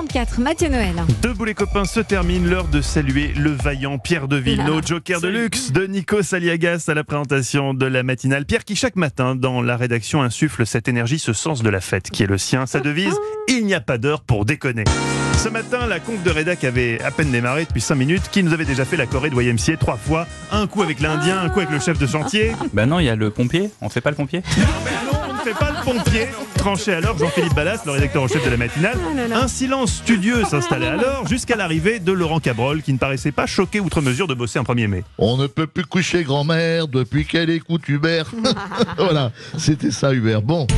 8h34, Mathieu Noël. Debout les copains se termine, l'heure de saluer le vaillant Pierre de Villeneuve, joker de luxe de Nico Saliagas à la présentation de la matinale. Pierre qui chaque matin dans la rédaction insuffle cette énergie, ce sens de la fête qui est le sien. Sa devise, il n'y a pas d'heure pour déconner. Ce matin, la conf de rédac avait à peine démarré depuis 5 minutes, qui nous avait déjà fait la choré de YMCA 3 fois. Un coup avec l'Indien, un coup avec le chef de chantier. Ben non, il y a le pompier, on fait pas le pompier. Non, on ne fait pas le pompier. Tranché alors Jean-Philippe Ballas, le rédacteur en chef de la matinale. Un silence studieux s'installait alors jusqu'à l'arrivée de Laurent Cabrol qui ne paraissait pas choqué outre mesure de bosser un 1er mai. On ne peut plus coucher grand-mère depuis qu'elle écoute Hubert. Voilà, c'était ça Hubert. Bon.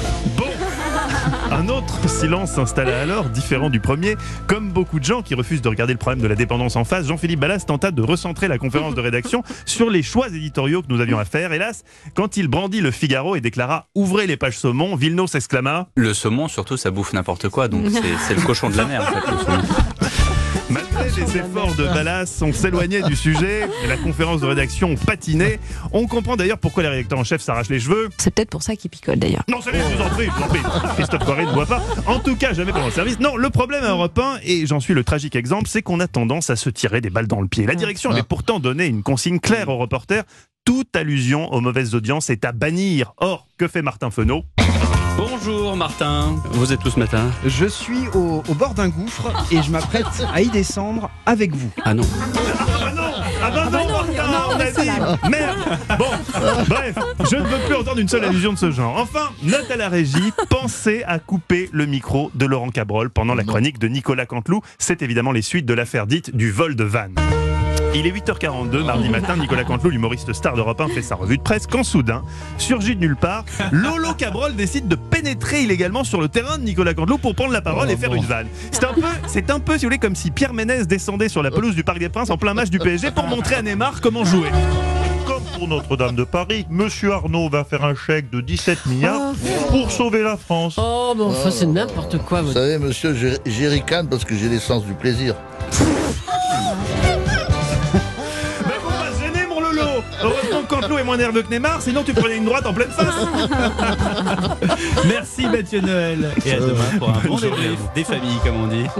Un autre silence s'installa alors, différent du premier. Comme beaucoup de gens qui refusent de regarder le problème de la dépendance en face, Jean-Philippe Ballas tenta de recentrer la conférence de rédaction sur les choix éditoriaux que nous avions à faire. Hélas, quand il brandit le Figaro et déclara « Ouvrez les pages saumon », Villeneuve s'exclama « Le saumon, surtout, ça bouffe n'importe quoi, donc c'est le cochon de la mer, en fait, le saumon. » Malgré les efforts de Ballas, on s'éloignait du sujet et la conférence de rédaction patinait. On comprend d'ailleurs pourquoi les rédacteurs en chef s'arrachent les cheveux. C'est peut-être pour ça qu'il picole d'ailleurs. Non, c'est bien, je vous en prie. Christophe Poiré ne voit pas. En tout cas, jamais pendant le service. Non, le problème à Europe 1, et j'en suis le tragique exemple, c'est qu'on a tendance à se tirer des balles dans le pied. La direction avait pourtant donné une consigne claire aux reporters. Toute allusion aux mauvaises audiences est à bannir. Or, que fait Martin Fenot ? Bonjour Martin, vous êtes où ce matin? Je suis au bord d'un gouffre et je m'apprête à y descendre avec vous. Ah non. Martin, on a dit. Merde. Bon, bref, je ne veux plus entendre une seule allusion de ce genre. Enfin, note à la régie, pensez à couper le micro de Laurent Cabrol pendant la chronique de Nicolas Canteloup. C'est évidemment les suites de l'affaire dite du vol de vannes. Il est 8h42, mardi matin, Nicolas Canteloup, l'humoriste star d'Europe 1, fait sa revue de presse quand soudain, surgit de nulle part, Lolo Cabrol décide de pénétrer illégalement sur le terrain de Nicolas Canteloup pour prendre la parole et faire une vanne. C'est un peu, si vous voulez, comme si Pierre Ménès descendait sur la pelouse du Parc des Princes en plein match du PSG pour montrer à Neymar comment jouer. Comme pour Notre-Dame de Paris, Monsieur Arnaud va faire un chèque de 17 milliards pour sauver la France. Oh, bon, enfin, c'est n'importe quoi. Vous savez, monsieur, j'ai ricane parce que j'ai l'essence du plaisir. Heureusement que Canteloup est moins nerveux que Neymar, sinon tu prenais une droite en pleine face. Merci Mathieu Noël. Et à demain pour un bon débrief des familles, comme on dit.